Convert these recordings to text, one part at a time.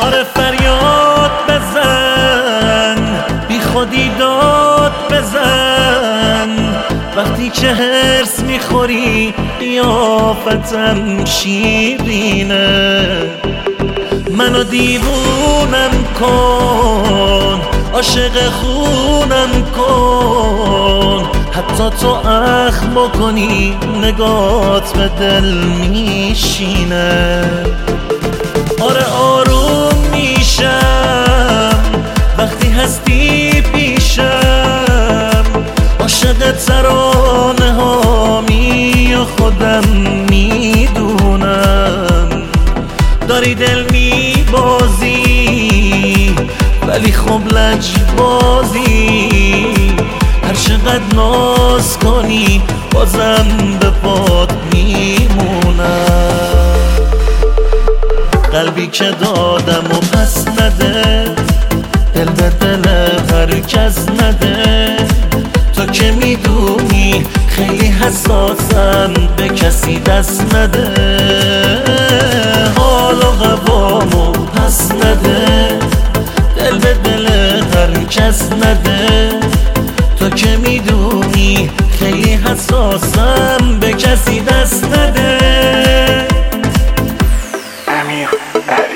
آره فریاد بزن، بی خودی داد بزن، وقتی که هرس میخوری قیافتم شیرینه. منو دیوونم کن، عاشق خونم کن، حتی تو اخم بکنی نگات به دل میشینه. آره آروم میشم وقتی هستی پیشم، عاشق ترانه هامی و خودم میدونم. داری دل میبازی ولی خب لجبازی، هر چقدر ناز کنی بازم به پات میمونم. قلبی که دادم و پس نده، دل به دل هر کس نده. تو که میدونی خیلی حساسم، به کسی دست نده. حال و قوامو پس نده، دل به دل هر کس نده. تو که میدونی خیلی حساسم، به کسی دست نده. امیر علی.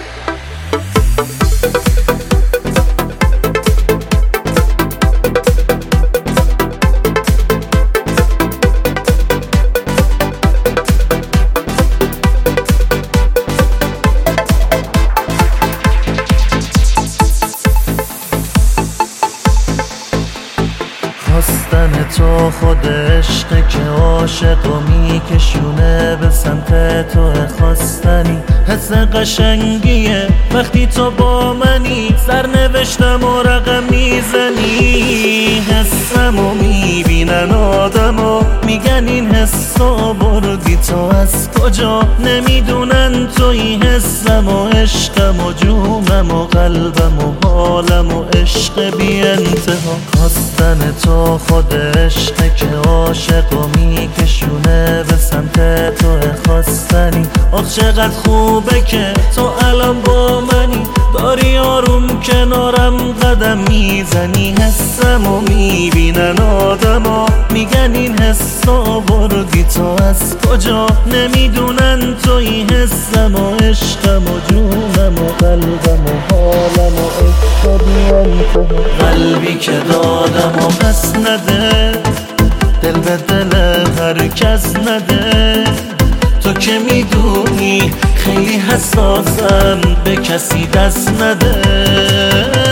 خواستن تو خود عشقه که عاشقو میکشونه به سمت تو. خواستنی حس قشنگیه وقتی تو با منی، سرنوشتم و رقم میزنی. حسمو میبینن آدمو میگن این حسو بردی تو از کجا، نمیدونن تو این حسم و عشقم و جونم و قلبم و حالم و عشق بی انتها. خواستن تو خود عشقه که عاشقو میکشونه به سمت تو. خواستنی آخ چقدر خوبه که تو الان با منی، داری آروم کنارم قدم میزنی. حسمو میبینن آدما میگن این حسو بردی تو از کجا، نمیدونن تو این حسم و عشقم و جونم و قلبم و حالم و عشق بی انتها. قلبی که دادم و پس نده، دل به دل هر کس نده. تو که میدونی خیلی حساسم، به کسی دست نده.